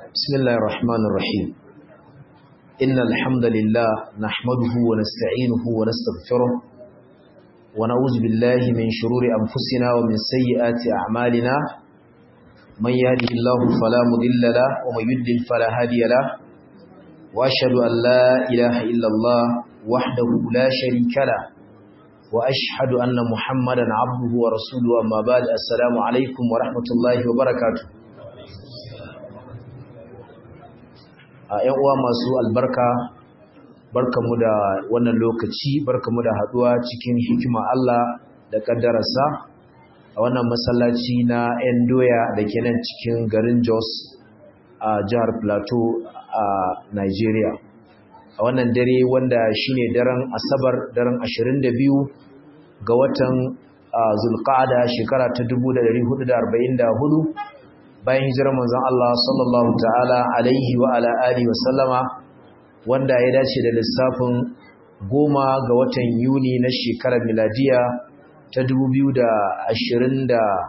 بسم الله الرحمن الرحيم إن الحمد لله نحمده ونستعينه ونستغفره ونعوذ بالله من شرور أنفسنا ومن سيئات أعمالنا من يهده الله فلا مضل له ومن يضلل فلا هادي له وأشهد أن لا إله إلا الله وحده لا شريك له وأشهد أن محمدا عبده ورسوله أما بعد السلام عليكم ورحمة الله وبركاته ‘yan uwa masu albarka barkamu da wannan lokaci barkamu da haduwa cikin hikima Allah da kaddararsa a wannan masallaci na ‘yan doya da ke nan cikin garin Jos a jihar Plateau a Nigeria a wannan dare wanda shine daren Asabar daren 22 ga watan Zulqa'ada shekara ta 1444 bayan hijirar manzon Allah sallallahu ta'ala alaihi wa ala alihi wa sallama wanda ya dace da lissafin 10 ga watan Yuni na shekarar miladiya ta 2023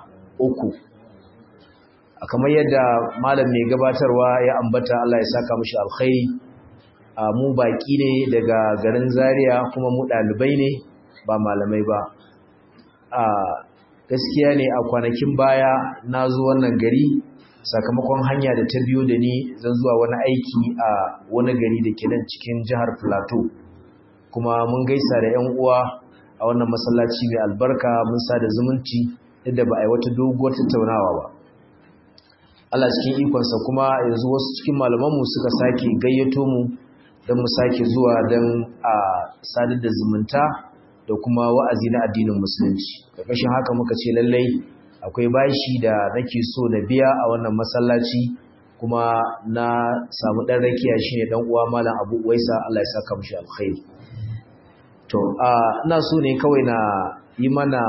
kamar yadda malam mai gabatarwa ya ambata Allah ya saka mishi alkhairi mu baki ne daga garin Zaria kuma mu dalibai ne ba malamai ba gaskiya ne a kwanakin baya na zo wannan gari sakamakon hanya da ta biyo da ni zan zuwa wani aiki a wani gari da ke nan cikin jihar Plateau kuma mun gaisa da ƴan uwa a wannan masallaci mai albarka mun sada zumunci yadda ba a yi wata doguwar tattaunawa ba Allah cikin ikonsa kuma yanzu wasu cikin malamanmu suka sake gayyato mu don mu sake zuwa don a sadar da zumunta da kuma wa'azi na addinin musulunci ƙarƙashin haka muka ce lallai akwai bashi da nake so na biya a wannan masallaci kuma na samu ɗan rakiya shine dan uwa malam Abu Uwaisa Allah ya saka mishi alkhairi to ina so ne kawai na yi mana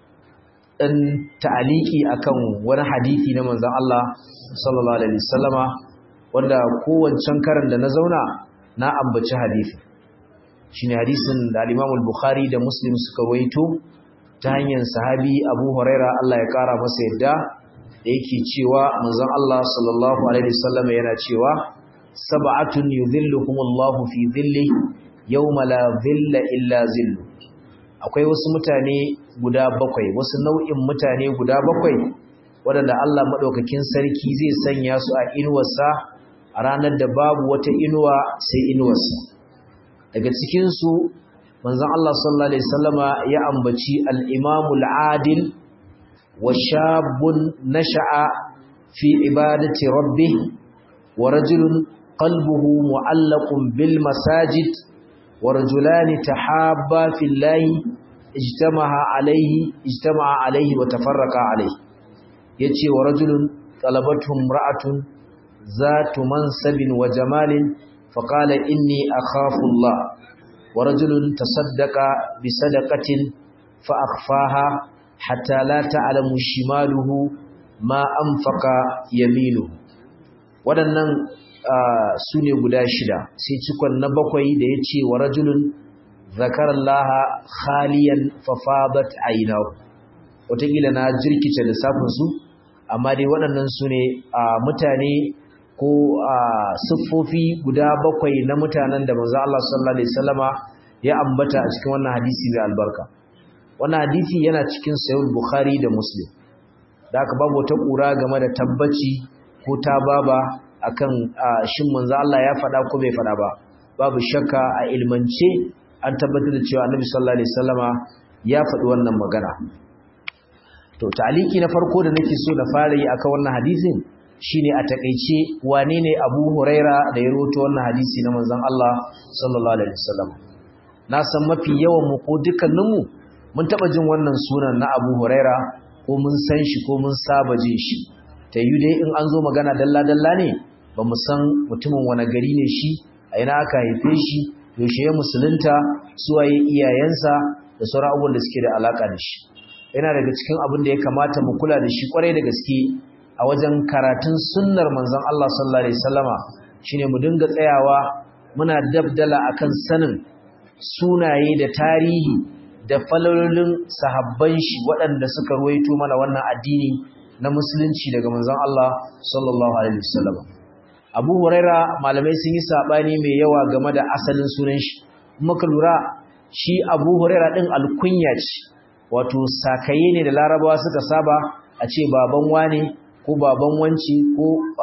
ɗan ta'aliki akan wani hadisi na manzon Allah sallallahu alaihi wasallama wanda kowancan karan da na zauna na ambaci hadisi shine hadisin da al-Imam al-Bukhari da Muslim suka rawaito ta hanyar sahabi Abu Huraira Allah ya kara masa yadda da yake cewa manzon Allah sallallahu alaihi wasallam yana cewa sab'atun yudhilluhumullahu fi dhilli yawma la dhilla illa zillu akwai wasu mutane guda bakwai wasu nau'in mutane guda bakwai waɗanda Allah madaukakin sarki zai sanya su a inuwarsa a ranar da babu wata inuwa sai inuwarsa daga cikinsu manzon Allah sallallahu alaihi wasallama ya ambaci al-imamul adil wa shabun nasha'a fi ibadati rabbih wa rajulun qalbuhu mu'allaqun bil masajid wa rajulani tahabba fillahi ijtama'a alaihi wa tafarraqa alaihi yace wa rajulun talabatuhum ra'atun zatu mansabin wa jamalin فقال إني أخاف الله ورجل تصدق بصدقة فأخفاها حتى لا تعلم شماله ما أنفق يمينه waɗannan su ne guda shida sai cikon na bakwai da ya ce wa rajulun zakarallaha khaliyan fafadat aynahu wataƙila na jirkice lissafinsu amma dai waɗannan su ne mutane ko siffofi guda bakwai na mutanen da manzo Allah sallallahu alaihi wasallama ya ambata a cikin wannan hadisi mai albarka wannan hadisi yana cikin sahih Bukhari da Muslim da aka babu wata kura game da tabbaci ko tababa akan shin manzo Allah ya faɗa ko bai faɗa ba babu shakka a ilmance an tabbatar da cewa Annabi sallallahu alaihi wasallama ya faɗi wannan magana to ta'aliki na farko da nake so na fara yi akan wannan hadisin shine a takeice wane ne Abu Huraira da ya rawaito wannan hadisi na manzon Allah sallallahu alaihi wasallam na san mafi yawan mu ko dukkaninmu mun taba jin wannan sunan na Abu Huraira ko mun san shi ko mun saba jin shi tayi dai in an zo magana dalla dalla ne ba mu san mutumin wani gari ne shi a ina aka haife shi yaushe ya musulunta suwaye iyayensa da sauran abubuwan da suke da alaka da shi yana daga cikin abin da ya kamata mu kula da shi kwarai da gaske a wajen karatun sunnar manzon Allah sallallahu alaihi wasallama shine mu dinga tsayawa muna dabdala akan sanin sunaye da tarihi da falalolin sahabban shi waɗanda suka ruwaito mana wannan addini na musulunci daga manzon Allah sallallahu alaihi wasallama Abu Huraira malamai sun yi sabani mai yawa game da asalin sunan shi. Muka lura shi Abu Huraira din alkunya ce, wato sakaye ne da Larabawa suka saba a ce baban wane ko baban wanci ko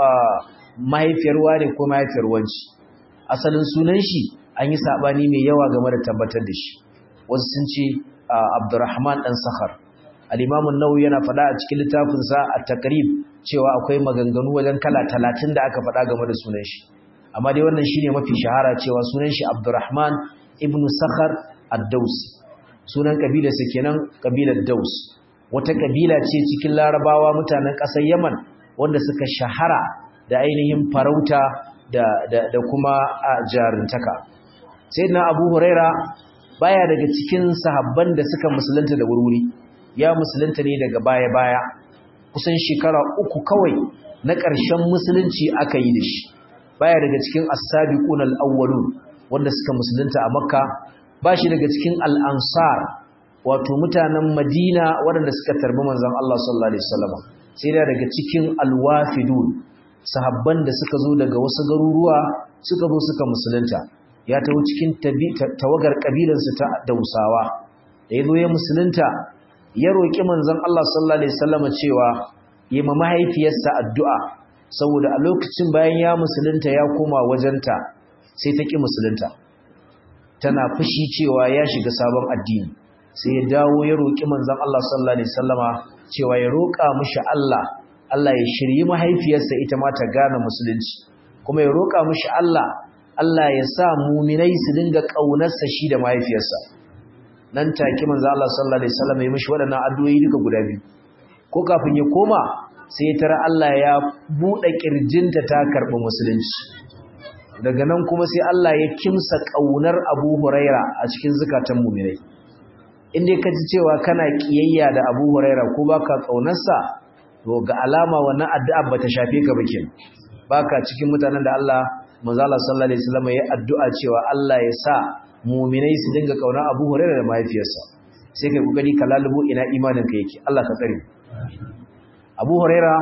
mahaifiyar wane ko mahaifiyar wanci. Asalin sunan shi an yi sabani mai yawa game da tabbatar da shi. Wasu sun ce Abdurrahman dan Sakhar. Al-Imam an-Nawawi yana faɗa a cikin littafinsa At-Taqrib cewa akwai maganganu wajen kala 30 da aka faɗa game da sunan shi. Amma dai wannan shine mafi shahara cewa sunan shi Abdurrahman ibn Sakhar ad-Dawsi. Sunan kabilarsa kenan kabilar Daus. Wata kabila ce cikin Larabawa mutanen ƙasar Yaman wanda suka shahara da ainihin farauta da kuma jaruntaka. Sayyidina Abu Huraira baya daga cikin sahabban da suka musulunta da wurwuri. Ya musulunta ne daga baya-baya. Kusan shekara 3 kawai na ƙarshen musulunci aka yi da shi. Baya daga cikin as-sabiqun al-awwalun wanda suka musulunta a Makka. Ba shi daga cikin al-ansar wato mutanen Madina waɗanda suka tarbi manzon Allah sallallahu alaihi wasallam. Sai daga cikin al-wafidun sahabban da suka zo daga wasu garuruwa suka zo suka musulunta. Ya tawo cikin tawagar kabilansu ta Dausawa. Da yazo ya musulunta ya roki manzon Allah sallallahu alaihi wasallam cewa yi ma mahaifiyarsa addu'a saboda a lokacin bayan ya musulunta ya koma wajenta sai ta ki musulunta. Tana fushi cewa ya shiga sabon addini. Sai ya dawo ya roki manzon Allah sallallahu alaihi wasallama cewa ya roka mishi Allah ya shirye mahaifiyarsa ita ma ta gane musulunci, kuma ya roka mishi Allah ya sa mu'minai su dinga kaunarsa shi da mahaifiyarsa. Nan take manzo Allah sallallahu alaihi wasallam ya mishi wadannan addu'o'i duka guda biyu. Ko kafin ya koma sai ya tara Allah ya bude kirjinta ta karbi musulunci. Daga nan kuma sai Allah ya kimsa kaunar Abu Huraira a cikin zakatan mu'minai. Indai ka ji cewa kana kiyayya da Abu Huraira ko baka kaunarsa, to ga alama wannan addu'a bata shafe ka ba kenan. Baka cikin mutanen da Allah manzo Allah sallallahu alaihi wasallam ya addu'a cewa Allah ya sa mu'minai su dinga kauna Abu Hurairah da mahaifiyarsa. Sai kai kokari ka lalubo ina imanin ka yake. Allah ka tsare. Abu Hurairah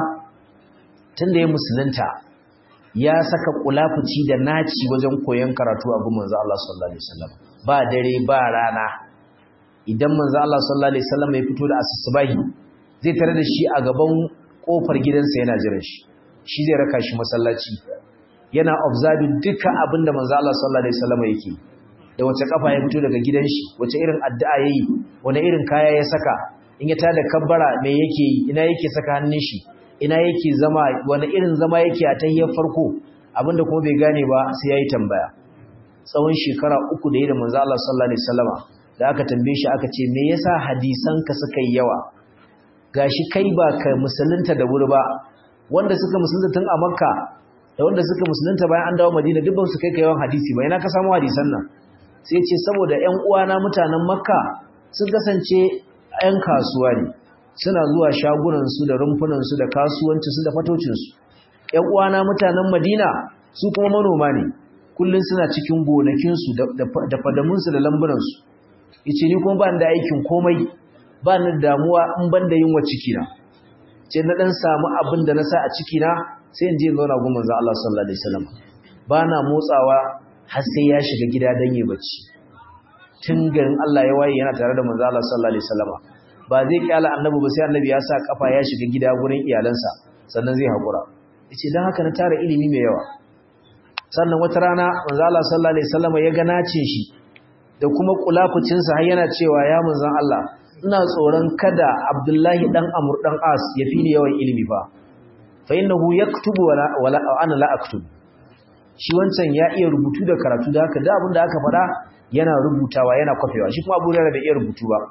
tunda ya musulunta ya saka kulafuci da naci wajen koyon karatu a gun manzo Allah sallallahu alaihi wasallam. Ba dare ba rana. Idan manzo Allah sallallahu alaihi wasallam ya fito da asusubahi zai tare da shi a gaban kofar gidansa yana jiran shi. Shi zai raka shi masallaci. Yana observing duka abinda manzo Allah sallallahu alaihi wasallam yake. Da wace kafa ya fito daga gidan shi, wace irin addu'a yayi, wani irin kaya ya saka, in ya tada kabbara me yake yi, ina yake saka hannun shi, ina yake zama, wani irin zama yake a tahiyyar farko, abinda kuma bai gane ba sai yayi tambaya. Tsawon shekara 3 da yayin manzo Allah sallallahu alaihi wasallama da aka tambaye shi aka ce me yasa hadisanka suka yi yawa? Gashi kai ba ka musulunta da wuri ba, wanda suka musulunta tun a Makka da wanda suka musulunta bayan an dawo Madina duk ba su kai yawan hadisi ba. Ina ka samu hadisan nan? Sai ce saboda ƴan uwana mutanen Makka sun kasance ƴan kasuwa ne, suna zuwa shagunan su da rumfunan su da kasuwancin su da fatocin su. Ƴan uwana mutanen Madina su kuma manoma ne, kullun suna cikin gonakin su da fadamun su da lambunan su. Yace ni kuma ba ni da aikin komai, ba ni da damuwa in ban da yunwa ciki na. Ce na dan samu abin da na sa a ciki na sai in je in zauna gun manzo Allah sallallahu alaihi wasallam. Ba na motsawa har sai ya shiga gida dan yi bacci. Tun garin Allah ya waye yana tare da manzo Allah sallallahu alaihi wasallam. Ba zai kyala annabi ba sai annabi ya sa kafa ya shiga gida gurin iyalansa sannan zai hakura. Yace dan haka na tara ilimi mai yawa. Sannan wata rana manzo Allah sallallahu alaihi wasallam ya ga nacin shi da kuma kulafucin sa har yana cewa ya manzo Allah ina tsoron kada Abdullahi dan Amr dan As ya fi ni yawan ilimi fa. Fa innahu yaktubu wala ana la aktubu. Shi wancan ya iya rubutu da karatu da haka da abin da aka fada yana rubutawa yana kwafewa. Shi kuma Abu Hurairah bai iya rubutu ba.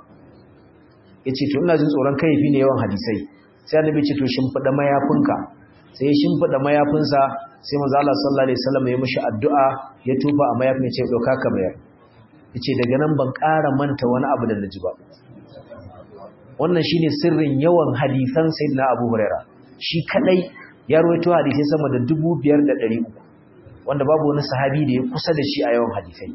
Yace to ina jin tsoron kai fi ne yawan hadisai. Sai Annabi ce to shimfida mayafinka. Sai ya shimfida mayafinsa sai manzo Allah sallallahu alaihi wasallam ya mishi addu'a ya tufa a mayafin ya ce dauka ka mayar. Yace daga nan ban ƙara manta wani abu da naji ba. Wannan shine sirrin yawan hadisan Sayyidina Abu Hurairah. Shi kadai ya rawaito hadisi sama da 5300 wanda babu wani sahabi da ya kusa da shi a yawan hadisai.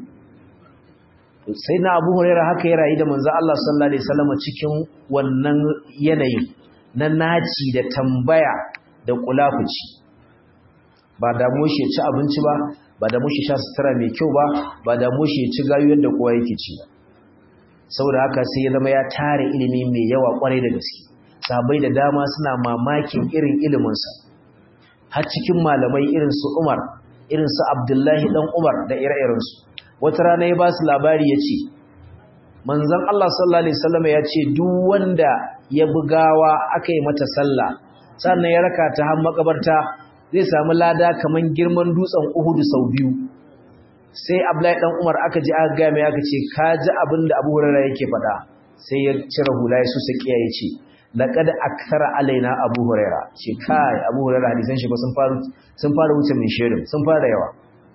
Sai na Abu Hurairah haka ya rayu da manzo Allah sallallahu alaihi wasallam cikin wannan yanayin na naci da tambaya da kulafuci. ba damu shi ya ci abinci ba damu shi sha sutura mai kyau ba damu shi ya ci gayu yadda kowa yake ci ba. Saboda haka sai ya zama ya tare ilimi mai yawa kwarai da gaske. Sahabbai da dama suna mamakin irin iliminsa, har cikin malamai irin su Umar, irin su Abdullahi dan Umar da ire-irensu. Wata rana ya ba su labari ya ce, manzon Allah sallallahu alaihi wasallam ya ce duk wanda ya bugawa aka yi mata sallah sannan ya raka ta har makabarta zai samu lada kaman girman dutsen Uhud sau 2. Sai Abdullahi dan Umar aka ji aka ga mai aka ce ka ji abinda Abu Hurairah yake faɗa, sai ya cire hula ya su sakiya ya ce laqad akthara alaina Abu Hurairah, ce kai Abu Hurairah hadisan shi ba sun fara wuce min shirin, sun fara yawa.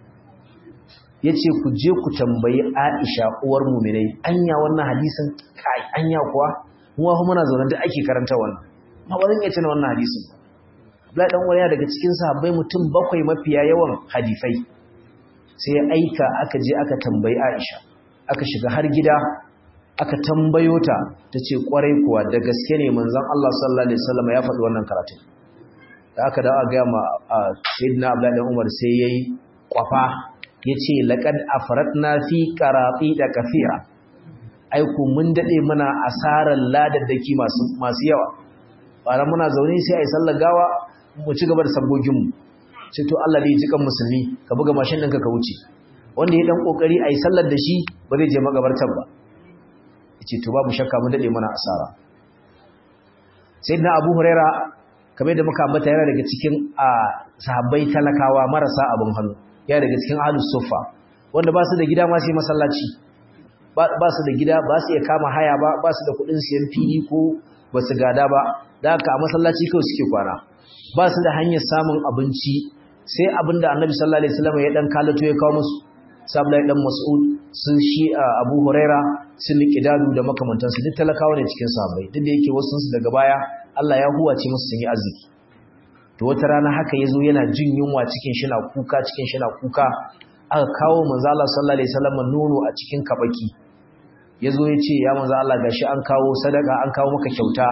Yace ku je ku tambayi Aisha uwar mu'minai, anya wannan hadisin kai anya kuwa mu wa muna zaune da ake karanta wannan, ma ba zan iya tuna wannan hadisin. Abdullahi dan Umar daga cikin sahabbai mutum 7 mafiya yawan hadisai. Sai ya aika aka je aka tambayi Aisha, aka shiga har gida aka tambayo ta, tace kwarai kuwa da gaske ne manzon Allah sallallahu alaihi wasallam ya faɗi wannan karatu. Da aka dawo ga ma Sayyidina Abdullahi dan Umar sai yayi kwafa yace laqad afratna fi qarati da kathira, aiku mun dade muna asarar ladaddaki masu yawa. Bara muna zaune sai ai sallar gawa mu ci gaba da sabogin mu, sai to Allah zai ji kan musulmi ka buga mashin ɗinka ka wuce, wanda ya dan kokari ai sallar da shi ba zai je magabartar ba. Yace to babu shakka mun dade mana asara. Sayyidina Abu Huraira kamar da muka ambata yana daga cikin sahabbai talakawa marasa abin hannu, yana daga cikin ahlus suffa wanda ba su da gida ma sai masallaci, ba su da gida, ba su iya kama haya ba su da kuɗin siyan fili ko ba su gada ba, da haka a masallaci kawai suke kwana. Ba su da hanyar samun abinci sai abinda Annabi sallallahu alaihi wasallam ya dan kalato ya kawo musu. Abdullahi dan Mas'ud, sun shi Abu Huraira, sun Miqdadu da makamantansu duk talakawa ne cikin sahabbai, duk da yake wasu su daga baya Allah ya huwace musu sun yi arziki. To wata rana haka yazo yana jin yunwa cikin shi na kuka aka kawo manzo Allah sallallahu alaihi wasallam nono a cikin kabaki. Yazo ya ce ya manzo Allah gashi an kawo sadaka, an kawo maka kyauta.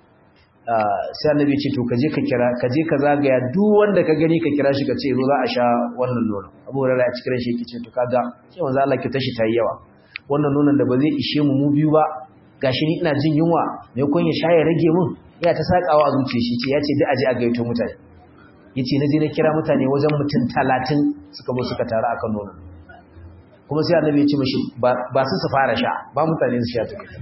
Sai Annabi ya ce to kaje ka zagaya duk wanda ka gani ka kira shi ka ce zo za a sha wannan nono. Abu Hurairah ya cikin shi yake ce to kaga sai manzo Allah ki tashi tayi yawa, wannan nonon da ba zai ishe mu biyu ba, gashi ni ina jin yunwa, me kun ya sha ya rage mun, ya ta sakawa a zuciya shi ce yace duk aje a gaito mutane. Yace naje na kira mutane wajen mutum 30 suka zo suka tare akan nonon. Kuma sai Annabi ya ce mishi ba su fara sha, ba mutane su sha take.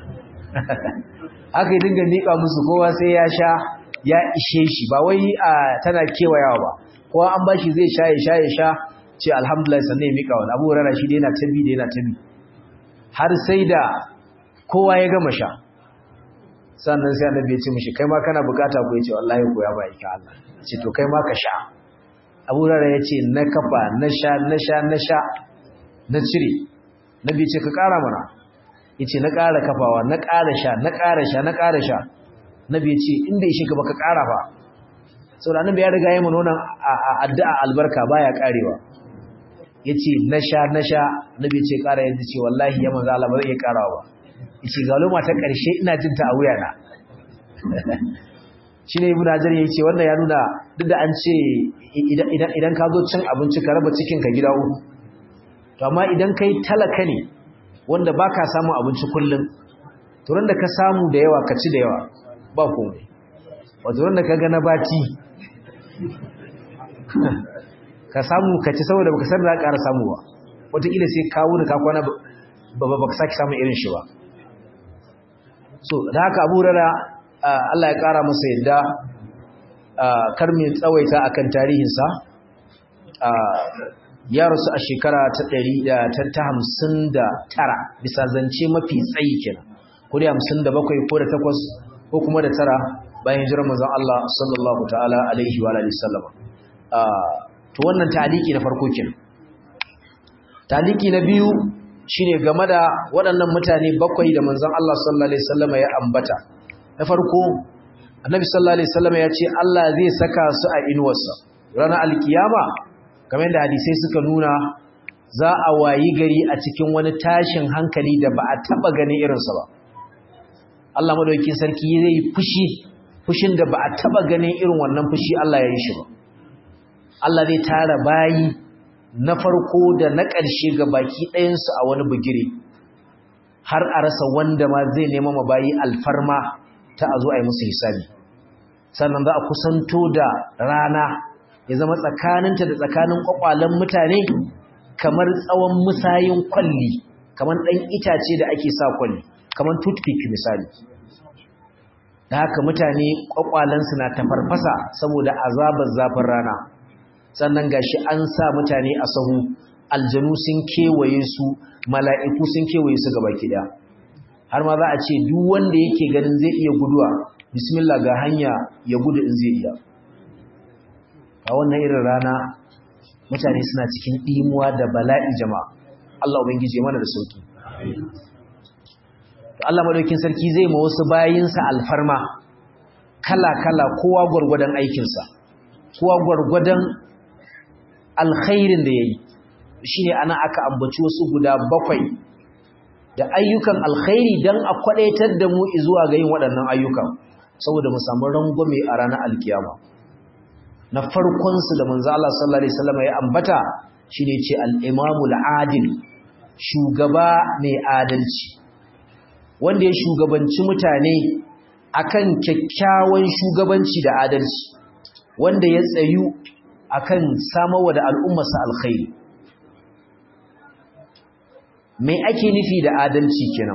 Aka yi dinga miƙa musu, kowa sai ya sha ya ishe shi, ba wai tana kewayawa ba, kowa an bashi zai sha ce alhamdulillah sannan ya miƙa wani. Abu Hurairah shi da yana tabi har sai da kowa ya gama sha, sannan sai Annabi ya ce mishi kai ma kana bukata ko? Ya ce wallahi ko ya bai ka Allah. Ce to kai ma ka sha. Abu Hurairah ya ce na kafa na sha na cire. Nabi ce ka ƙara mana. Yace na ƙara kafawa, na ƙara sha. Nabi yace inda yake gaba ka ƙara fa. Saboda Annabi ya riga yayin wannan addu'a albarka baya karewa. Yace na sha. Nabi yace ƙara, yace ce wallahi ya manzo Allah ba zai iya ƙarawa ba. Yace ga loma ta ƙarshe ina jin ta a wuyana. Shine Ibn Hajar yace wannan ya nuna duk da an ce idan ka zo cin abinci ka raba cikin ka gida uku. To amma idan kai talaka ne wanda baka samu abinci kullum, to ran da ka samu da yawa ka ci da yawa ba komai. Wato ran da ka ga na bati ka samu ka ci saboda baka san da ƙara samu ba, wataƙila sai ka wuni ka kwana ba ka saki samun irin shi ba. So da haka Abu Hurairah Allah ya ƙara masa yadda, kar mu tsawaita akan tarihinsa. Ya rasu a shekara ta 159 bisa zance mafi tsayi kenan, ko da 57 ko da 8 ko kuma da 9 bayan hijirar manzon Allah sallallahu ta'ala alaihi wa alihi sallama. To wannan taliki na farko kenan. Taliki na biyu shine game da waɗannan mutane 7 da manzon Allah sallallahu alaihi wasallama ya ambata. Na farko Annabi sallallahu alaihi wasallama ya ce Allah zai saka su a inuwarsa ranar alkiyama, kamar yadda hadisai suka nuna za a wayi gari a cikin wani tashin hankali da ba a taba ganin irinsa ba. Allah madaukakin sarki zai fushi, fushin da ba a taba ganin irin wannan fushi Allah ya yi shi ba. Allah zai tara bayi na farko da na ƙarshe ga baki ɗayansu a wani bugire har a rasa wanda ma zai nema ma bayi alfarma ta a zo a yi musu hisabi. Sannan za a kusanto da rana ya zama tsakaninta da tsakanin ƙwaƙwalen mutane kamar tsawon musayin kwalli, kamar ɗan itace da ake sa kwalli, kamar toothpick misali. Da haka mutane ƙwaƙwalensu na tafarfasa saboda azabar zafin rana. Sannan gashi an sa mutane a sahu, aljanu sun kewaye su, mala'iku sun kewaye su gaba ɗaya. Har ma za a ce duk wanda yake ganin zai iya guduwa, bismillah ga hanya ya gudu in zai iya. A wannan irin rana mutane suna cikin ɗimuwa da bala'i jama'a. Allah ubangiji mana da sauki. To Allah madaukakin sarki zai ma wasu bayinsa alfarma kala-kala, kowa gwargwadon aikinsa, kowa gwargwadon alkhairin da yayi. Shine ana aka ambaci wasu guda 7 da ayyukan alkhairi dan a kwadaitar da mu zuwa ga yin waɗannan ayyukan saboda mu samu rangwame a ranar alkiyama. Na farkon su da manzo Allah sallallahu alaihi wasallam ya ambata shine ce al-imamul adil, shugaba mai adalci wanda ya shugabanci mutane akan kyakkyawan shugabanci da adalci, wanda ya tsayu akan samarwa da al'ummarsa alkhairi. Me ake nufi da adalci kenan?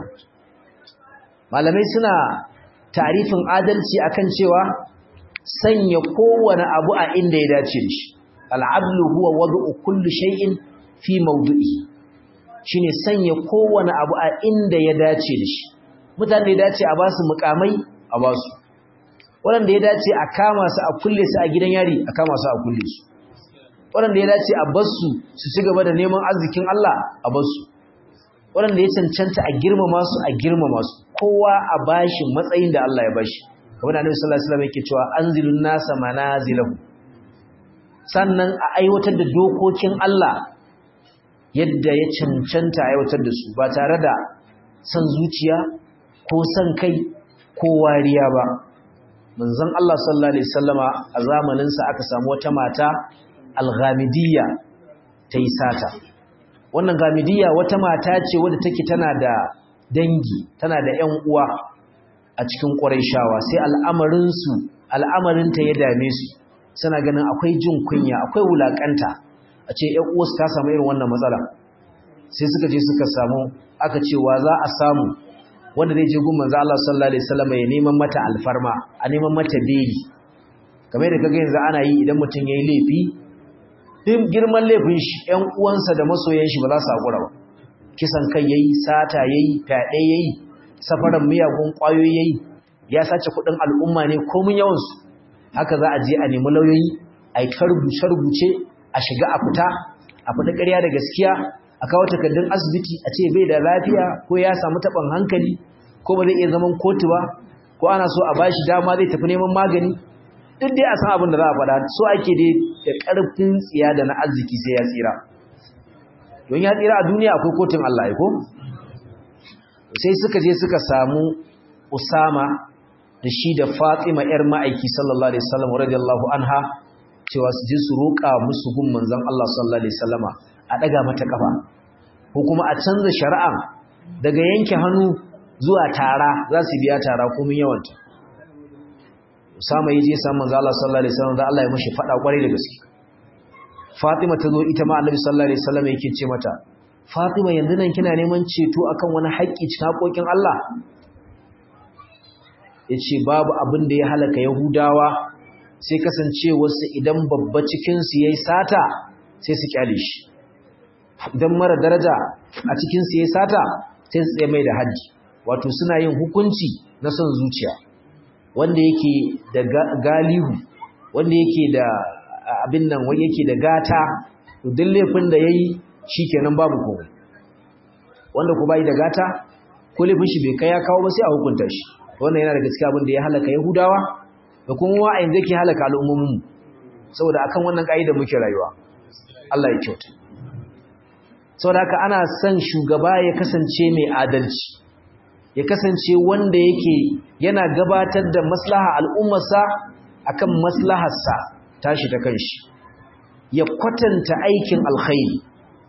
Malamai suna tarifin adalci akan cewa sanya kowane abu a inda ya dace da shi. Al'adlu huwa wad'u kulli shay'in fi mawdu'i. Shine sanya kowane abu a inda ya dace da shi. Mutane da dace a ba su mukamai a ba su. Waɗanda ya dace a kama su a kulle su a gidan yari a kama su a kulle su. Waɗanda ya dace a bar su su ci gaba da neman arzikin Allah a bar su. Waɗanda ya cancanta a girmama su a girmama su. Kowa a bashi matsayin da Allah ya bashi. Kamar da Annabi sallallahu alaihi wasallam yake cewa anzilun nasa manazilahu. Sannan a aiwatar da dokokin Allah yadda ya cancanta aiwatar da su ba tare da san zuciya ko san kai ko wariya ba. Manzon Allah sallallahu alaihi wasallama a zamanin sa aka samu wata mata al-Ghamidiyya ta yi sata. Wannan Ghamidiyya wata mata ce wadda take tana da dangi, tana da ƴan uwa a cikin Qurayshawa, sai al'amarinta ya dame su. Suna ganin akwai jin kunya, akwai wulakanta a ce ƴan uwarsu ta samu irin wannan matsala. Sai suka je suka samu, aka ce wa za a samu wanda zai je gun manzo Allah sallallahu alaihi wasallam ya neman mata alfarma, a neman mata beli. Kamar da kaga yanzu ana yi idan mutum yayi laifi, din girman laifin shi ƴan uwansa da masoyan shi ba za su hakura ba. Kisan kai yayi, sata yayi, fyaɗe yayi, safaran miyagun ƙwayoyi yayi, ya sace kuɗin al'umma ne komun yawan su. Haka za a je a nemi lauyoyi, a yi rubuce a shiga a fita, a faɗi ƙarya da gaskiya, a kawo takardun asibiti a ce bai da lafiya ko ya samu taɓin hankali ko ba zai iya zaman kotu ba ko ana so a bashi dama zai tafi neman magani. Duk dai a san abin da za a faɗa, so ake dai da ƙarfin tsiya da na arziki sai ya tsira. Don ya tsira a duniya akwai kotun Allah ko? Sai suka je suka samu Usama da shi da Fatima ‘yar ma'aiki sallallahu Alaihi wasallam radiyallahu anha cewa su je su roƙa musu gun manzon Allah sallallahu Alaihi wasallama a ɗaga mata ƙafa, ko kuma a canza shari'a daga yanke hannu zuwa tara, za su biya tara komin yawanta. Usama ya je samun manzon Allah sallallahu Alaihi wasallam da Allah ya mashi faɗa ƙwarai da gaske. Fatima ta zo ita ma Annabi sallallahu Alaihi wasallam yake ce mata, Fatima yanzu nan kina neman ceto akan wani haƙƙi cikin haƙoƙin Allah? Yace babu abin da ya halaka Yahudawa sai kasancewarsu idan babba cikinsu ya yi sata sai su kyale shi, idan mara daraja a cikinsu ya yi sata sai su tsaye mai da haddi. Wato suna yin hukunci na son zuciya, wanda yake da galihu, wanda yake da abin nan, wanda yake da gata, to duk laifin da ya yi shi kenan babu komai. Wanda ku bai da gata ko laifin shi bai kai ya kawo ba sai a hukunta shi. Wannan yana daga cikin abin da ya halaka Yahudawa da kuma wa'ayin da ke halaka al'ummomin mu, saboda akan wannan kaida muke rayuwa. Allah ya kyauta. Saboda haka ana son shugaba ya kasance mai adalci, ya kasance wanda yake yana gabatar da maslaha al'ummarsa akan maslaharsa tashi ta kanshi. ya kwatanta aikin alkhairi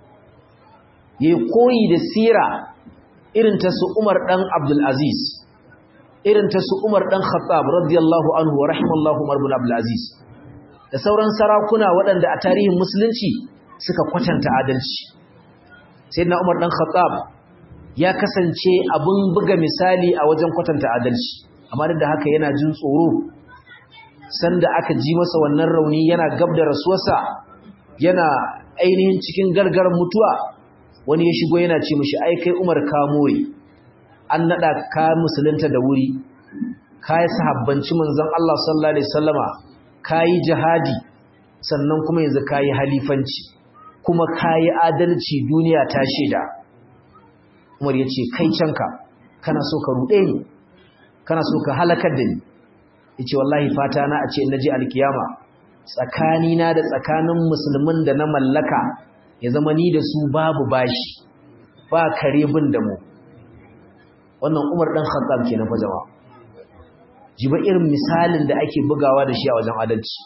ya koyi da sira irin ta su Umar dan Abdul Aziz irin ta su Umar dan Khattab radiyallahu anhu wa rahimallahu Umar ibn Abdul Aziz da sauran sarakuna waɗanda a tarihin musulunci suka kwatanta adalci. Sayyidina Umar dan Khattab ya kasance abun buga misali a wajen kwatanta adalci, amma duk da haka yana jin tsoro sanda aka ji masa wannan rauni yana gab da rasuwarsa, yana ainihin cikin gargaran mutuwa. Wani ya shigo yana ce mishi, ai kai Umar ka more, an nada ka musulunta da wuri, ka yi sahabbanci manzon Allah sallallahu alaihi wasallama, ka yi jihadi, sannan kuma yanzu ka yi halifanci, kuma ka yi adalci, duniya ta shaida. Umar ya ce, kai canka, kana so ka ruɗe ni, kana so ka halakar da ni. Ya ce, wallahi fata na a ce in naji alkiyama, tsakanina da tsakanin musulmin da na mallaka ya zama ni da su babu bashi, ba kare bin da mu. Wannan Umar ɗan Khattab ke na fa jama'a. Jiba irin misalin da ake bugawa da shi a wajen adalci.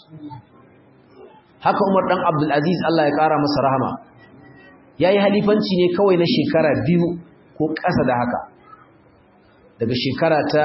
Haka Umar ɗan Abdul Aziz, Allah ya ƙara masa rahama, ya yi halifanci ne kawai na shekara 2 ko ƙasa da haka, daga shekara ta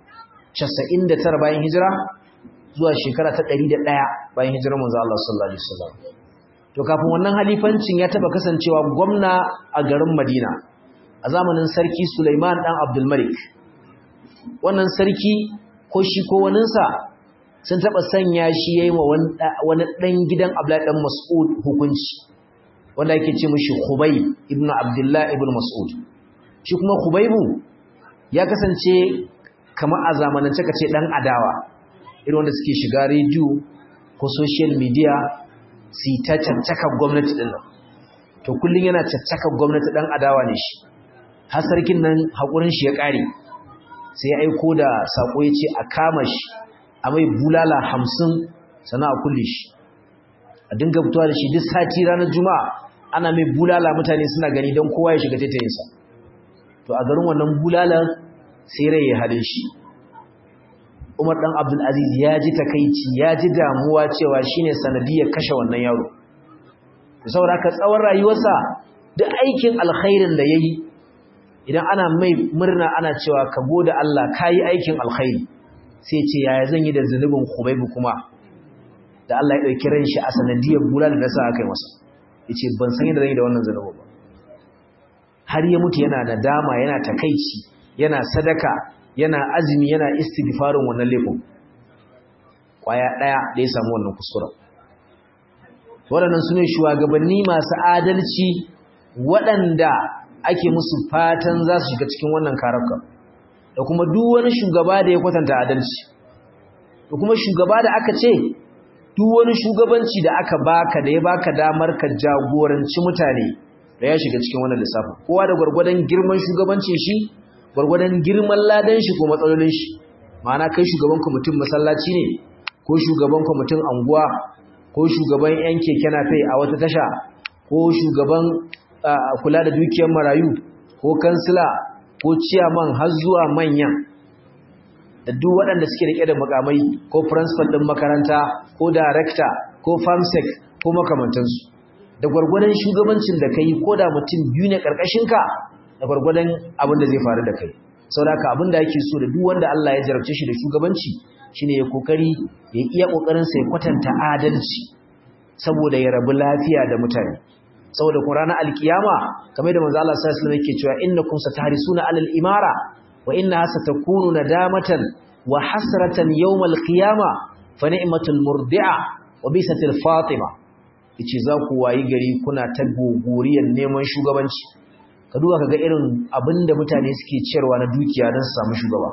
99 bayan hijira zuwa shekara ta 101 bayan hijirar manzo Allah sallallahu alaihi wasallam. To kafin wannan halifancin ya taba kasancewa gwamna a garin Madina a zamanin sarki Sulaiman dan Abdul Malik. Wannan sarki ko shi ko waninsa sun taba sanya shi yayin wani dan gidan Abdullahi dan Mas'ud hukunci, wanda yake ce mishi Khubayb ibn Abdullah ibn Mas'ud. Shi kuma Khubaybu ya kasance kamar a zamanance kace dan adawa, irin wanda suke shiga radio ko social media su ta caccaka gwamnati din nan. To kullun yana caccaka gwamnati, dan adawa ne shi. Har sarkin nan hakurin shi ya kare, sai ya aiko da sako yace a kama shi, a mai bulala 50 sana a kulle shi, a dinga fitowa da shi duk sati ranar juma'a ana mai bulala, mutane suna gani don kowa ya shiga taitayinsa. To a garin wannan bulalan sai rai ya hade shi. Umar dan Abdul Aziz ya ji takeici, ya ji damuwa cewa shine sanadiyar kashe wannan yaro. Saboda haka tsawon rayuwarsa duk aikin alkhairin da yayi, idan ana mai murna ana cewa ka gode Allah kai aikin alkhairi, sai ce yaya zan yi da zunubin Khubayb kuma da Allah ya dauki ran shi a sanadiyar bulal da sa aka yi masa. Yace ban san yadda zan yi da wannan zunubin ba. Har ya mutu yana nadama, yana takeici, yana sadaka, yana azumi, yana istighfarin wannan laifin. Kwaya daya da ya samu wannan kusura. Waɗannan sune shugabanni masu adalci waɗanda ake musu fatan za su shiga cikin wannan karaka. Da kuma duk wani shugaba da ya kwatanta adalci. Da kuma shugaba da aka ce duk wani shugabanci da aka baka, da ya baka damar ka jagoranci mutane, da ya shiga cikin wannan lissafin. Kowa da gwargwadon girman shugabancin shi, gwargwadon girman ladan shi ko matsalolin shi. Ma'ana kai shugaban kwamitin masallaci ne, ko shugaban kwamitin anguwa, ko shugaban yan keke nafe a wata tasha, ko shugaban kula da dukiyar marayu, ko kansila, ko ciyaman har zuwa manyan, da duk waɗanda suke rike da mukamai, ko principal ɗin makaranta, ko director, ko famsec, ko makamantansu. Da gwargwadon shugabancin da kai, ko da mutum 2 ne ƙarƙashinka, da gwargwadon abin da zai faru da kai. Saboda haka abin da yake so da duk wanda Allah ya jarabce shi da shugabanci shine ya kokari ya iya kokarin sa ya kwatanta adalci, saboda ya rabu lafiya da mutane. Saboda Qur'ani alkiyama kamar da manzo Allah sallallahu alaihi wasallam yake cewa innakum satahrisuna alal imara wa innaha satakunu nadamatan wa hasratan yawmal qiyama fa ni'matul murdi'a wa bisatil fatima. Yace za ku wayi gari kuna ta gogoriyar neman shugabanci. Ka duba kaga irin abinda mutane suke ciyarwa na dukiya don su samu shugaba.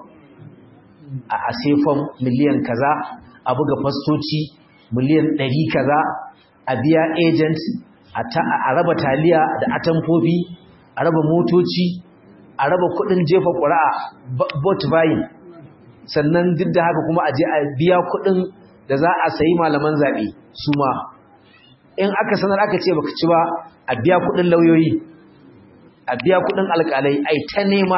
A sefan miliyan kaza, a buga fastoci miliyan 100 kaza, a biya agent, a raba taliya da atamfofi, a raba motoci, a raba kudin jefa ƙuri'a, vote buying. Sannan duk da haka kuma a je a biya kudin da za a sayi malaman zaɓe su ma. In aka sanar aka ce baka ci ba, a biya kudin lauyoyi, a biya kudin alƙalai, ai ta nema.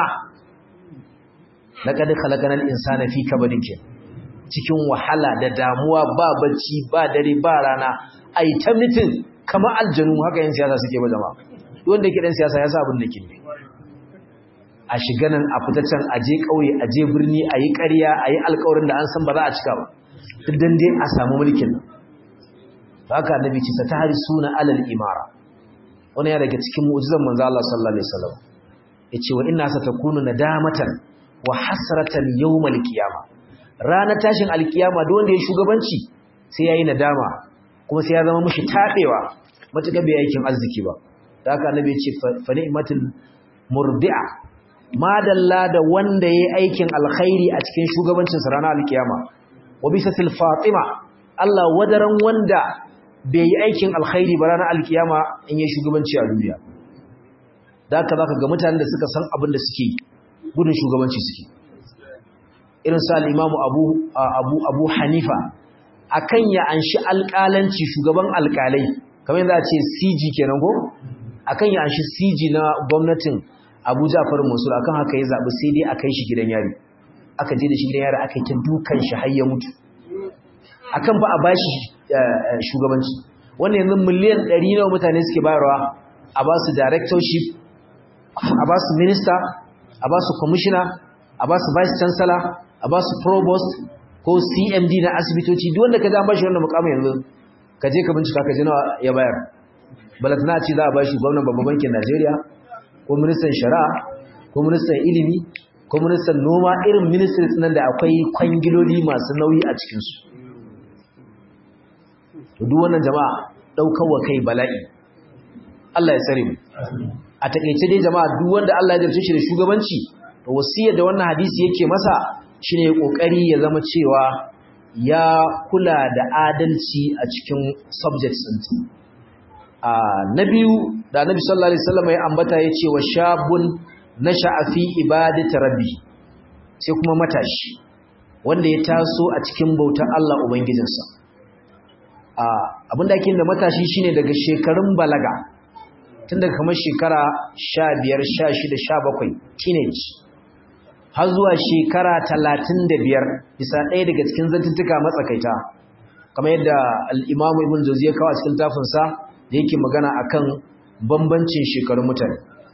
Laqad khalaqanal insana fi kabadin, cikin wahala da damuwa, ba bacci, ba dare, ba rana, ai ta mitin kamar aljanu haka yan siyasa suke ba jama'a wanda yake dan siyasa ya sa abin da ke a shiga nan a fita can aje kauye aje birni ayi ƙarya ayi alƙawarin da an san ba za a cika ba dan dai a samu mulkin nan haka annabi ce suna alal imara wannan ya daga cikin mu'jizan manzo Allah sallallahu alaihi wasallam yace wa inna satakunu nadamatan wa hasratan yawmal qiyamah ranar tashin alkiyama da wanda ya shugabanci sai yayi nadama kuma sai ya zama mushi tabewa matuƙa bai aikin arziki ba da haka annabi ya ce fa ni'matul murdi'a madalla da wanda yayi aikin alkhairi a cikin shugabancin sa ranar alkiyama wa bisatil fatima Allah wadaran wanda bai yi aikin alkhairi ba ranar alkiyama in yayi shugabanci a duniya da haka zaka ga mutanen da suka san abin da suke gudun shugabanci suke irin sa al-Imam Abu Hanifa akan ya anshi alƙalanci shugaban alƙalai kamar yadda a ce CG kenan ko akan ya anshi CG na gwamnatin Abu Ja'far Mansur akan haka ya zabi sai dai akai shi gidan yari aka je da shi gidan yari aka yi ta dukan shi har ya mutu akan ba a bashi shugabanci wannan yanzu miliyan 100 nawa mutane suke bayarwa a ba su directorship a ba su minister a ba su commissioner a ba su vice chancellor a ba su provost ko CMD na asibitoci duk wanda ka ga an bashi wannan mukamin yanzu ka je ka bincika ka ji nawa ya bayar balatna ce za a bashi gwamnatin babban bankin Najeriya ko ministan shari'a ko ministan ilimi ko ministan noma irin ministries nan da akwai kwangiloli masu nauyi a cikin su to duk wannan jama'a daukar wa kai bala'i Allah ya tsare mu a takeice dai jama'a duk wanda Allah ya jarce shi da shugabanci to wasiyar da wannan hadisi yake masa shine kokari ya zama cewa ya kula da adalci a cikin subjects din na biyu da Annabi sallallahu alaihi wasallam ya ambata yace wa shabun nasha'a fi ibadati rabbi sai kuma matashi wanda ya taso a cikin bautar Allah ubangijinsa abinda ake da matashi shine daga shekarun balaga tun daga kamar shekara 15 16 17 teenage har zuwa shekara 35 bisa ɗaya daga cikin zantuttuka matsakaita kamar yadda al-Imam Ibn Jawzi ya kawo a cikin tafinsa da yake magana akan bambancin shekarun mutane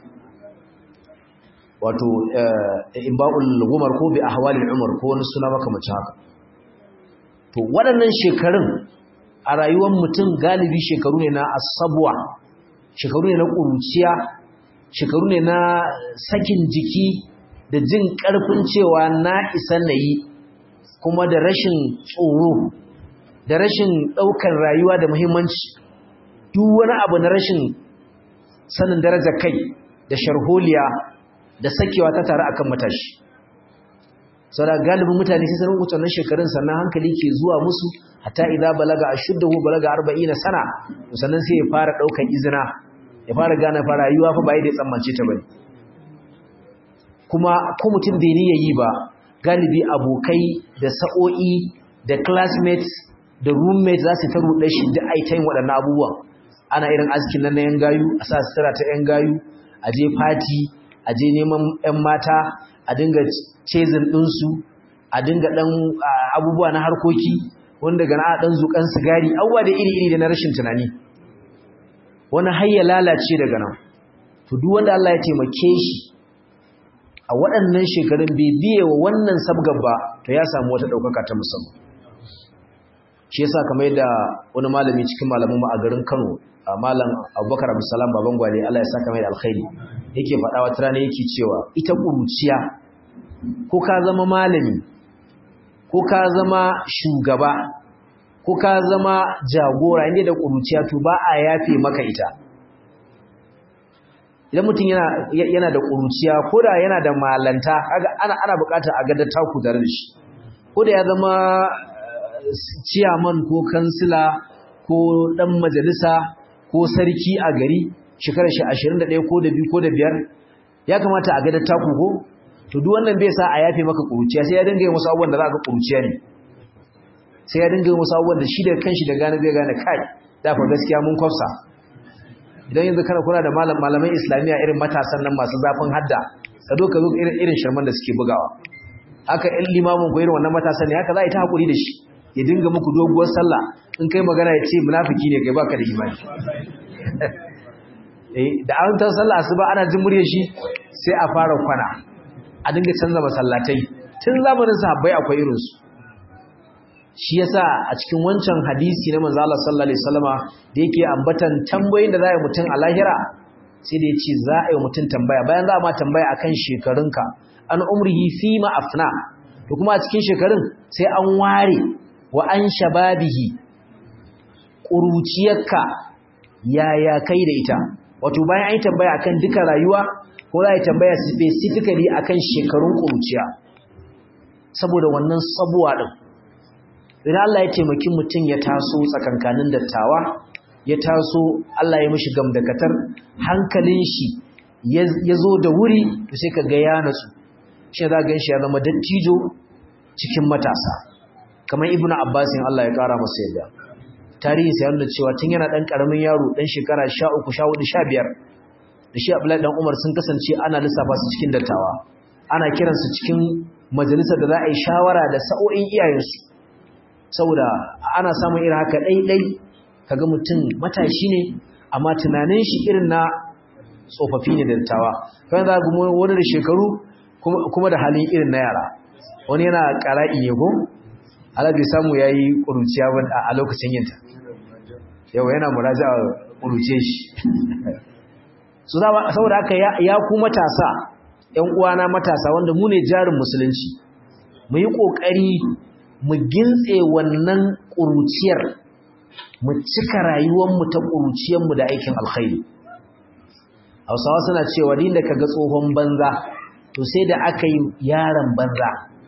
wato imba'ul gumar ko bi ahwalil umar ko wani suna makamacin haka to waɗannan shekarun a rayuwar mutum galibi shekaru ne na asabwa shekaru ne na ƙuruciya shekaru ne na sakin jiki da jin ƙarfin cewa na isa na yi kuma da rashin tsoro da rashin ɗaukar rayuwa da muhimmanci duk wani abu na rashin sanin darajar kai da sharholiya da sakewa ta tare akan matashi saboda galibin mutane sai sun wuce wannan shekarun sannan hankali ke zuwa musu hatta idza balaga ashuddahu balaga 40 sana sannan sai ya fara ɗaukar izina ya fara gane fa rayuwa fa bai da tsammance ta bane kuma ko mutum bai niyya yi ba galibi abokai da sa'o'i da classmates da roommates za su ta ruɗe shi da aitain waɗannan abubuwan ana irin askin nan na yan gayu a sa sutura ta yan gayu a je party a je neman yan mata a dinga chasing ɗinsu a dinga ɗan abubuwa na harkoki wanda daga na ɗan zuƙan sigari abubuwa da iri-iri da na rashin tunani wani har ya lalace daga nan to duk wanda Allah ya taimake shi a waɗannan shekarun bai biye wa wannan sabgar ba to ya samu wata ɗaukaka ta musamman shi yasa kamar yadda wani malami cikin malaman mu a garin Kano malam Abubakar Abdulsalam baban gwale Allah ya saka mai da alkhairi yake faɗa wata rana yake cewa ita kuruciya ko ka zama malami ko ka zama shugaba ko ka zama jagora inda da kuruciya to ba a yafe maka ita idan mutum yana da kuruciya ko da yana da malanta kaga ana bukata a ga da taku tare da shi ko da ya zama ciyaman ko kansila ko dan majalisa ko sarki a gari shekarar shi 21 ko da 2 ko da 5 ya kamata a ga da taku ko to duk wannan bai sa a yafe maka kuruciya sai ya dinga yin wasu abubuwan da za ka kuruciya ne sai ya dinga yin wasu abubuwan da shi da kanshi da gane bai gane kai da fa gaskiya mun kwafsa idan yanzu kana kuna da malaman islamiyya irin matasan nan masu zafin hadda ka zo irin shirman da suke bugawa haka ɗan limamin ko irin wannan matasan ne haka za a yi ta hakuri da shi ya dinga muku doguwar sallah in kai magana ya ce munafiki ne kai baka da imani da an ta sallah asuba ana jin muryar shi sai a fara kwana a dinga canza masallatai tun zamanin sahabbai akwai irin su shi yasa a cikin wancan hadisi na manzo Allah sallallahu alaihi wasallama da yake ambatan tambayoyin da za a yi mutum a lahira sai da yace za a yi mutum tambaya bayan za a ma tambaya akan shekarunka an umrihi fi ma afna to kuma a cikin shekarun sai an ware wa an shababihi ƙuruciyarka yaya kai da ita wato bayan an yi tambaya akan duka rayuwa ko za a yi tambaya specifically akan shekarun ƙuruciya saboda wannan sabuwa din idan Allah ya taimaki mutum ya taso tsakankanin dattawa ya taso Allah ya mishi gamdakatar hankalin shi ya zo da wuri to sai ka ga ya natsu shi za gan shi ya zama dattijo cikin matasa kamar Ibn Abbas Allah ya kara masa yadda tarihi sai yana cewa tun yana dan karamin yaro dan shekara 13 14 15 da shi Abdullahi dan Umar sun kasance ana lissafa su cikin dattawa ana kiransu cikin majalisar da za a yi shawara da sa'o'in iyayensu saboda ana samun irin haka ɗaiɗai kaga mutum matashi ne amma tunanin shi irin na tsofaffi ne da dattawa kan za ga wani da shekaru kuma da halin irin na yara wani yana ƙara'i ne ko ala bai samu yayi ƙuruciya ba a lokacin yinta yau yana muraja ƙuruce shi so saboda haka ya ku matasa ƴan uwana matasa wanda mu ne jarin musulunci mu yi ƙoƙari mu gintse wannan ƙuruciyar mu cika rayuwarmu ta ƙuruciyarmu da aikin alkhairi Hausawa suna cewa din da kaga tsohon banza to sai da aka yi yaron banza